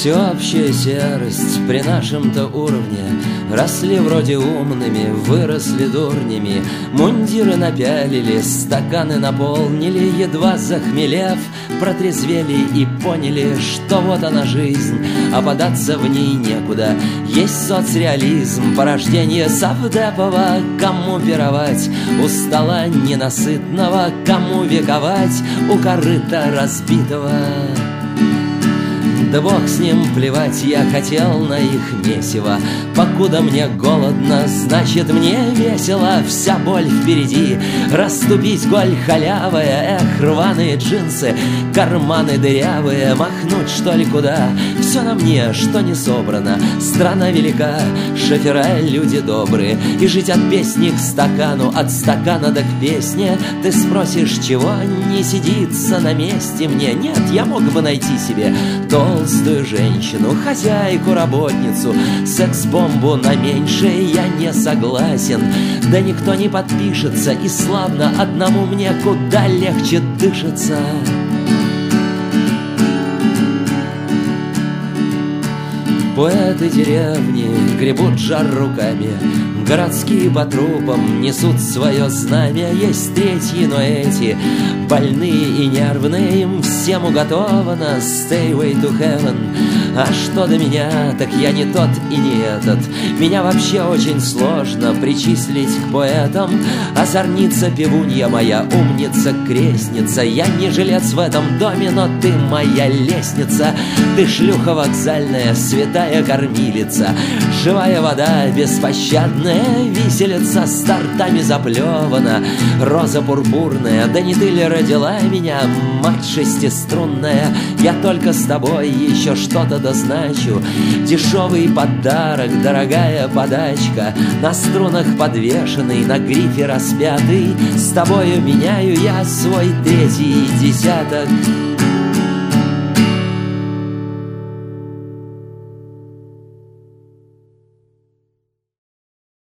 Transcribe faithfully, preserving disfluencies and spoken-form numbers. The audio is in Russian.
Всеобщая серость при нашем-то уровне. Росли вроде умными, выросли дурнями. Мундиры напялили, стаканы наполнили. Едва захмелев, протрезвели и поняли, что вот она жизнь, а податься в ней некуда. Есть соцреализм, порождение Савдепова. Кому пировать у стола ненасытного, кому вековать у корыта разбитого. Да бог с ним, плевать я хотел на их месиво. Покуда мне голодно, значит мне весело. Вся боль впереди, расступить голь халявая. Эх, рваные джинсы, карманы дырявые. Махнуть что ли куда? Все на мне, что не собрано. Страна велика, шофера люди добрые. И жить от песни к стакану, от стакана до к песне. Ты спросишь, чего не сидится на месте мне? Нет, я мог бы найти себе толстую женщину, хозяйку, работницу. Секс-бомбу на меньшее я не согласен. Да никто не подпишется, и славно одному мне куда легче дышится. Поэты деревни гребут жар руками, городские по трупам несут свое знамя. Есть третьи, но эти больные и нервные, им всем уготовано Stairway to Heaven. А что до меня, так я не тот и не этот. Меня вообще очень сложно причислить к поэтам. Озорница певунья моя, умница, крестница. Я не жилец в этом доме, но ты моя лестница. Ты шлюха вокзальная, святая кормилица. Живая вода, беспощадная виселица. С тортами заплевана роза пурпурная. Да не ты ли родила меня, мать шестиструнная? Я только с тобой еще что-то дозначу. Дешевый подарок, дорогая подачка. На струнах подвешенный, на грифе распятый. С тобою меняю я свой третий десяток.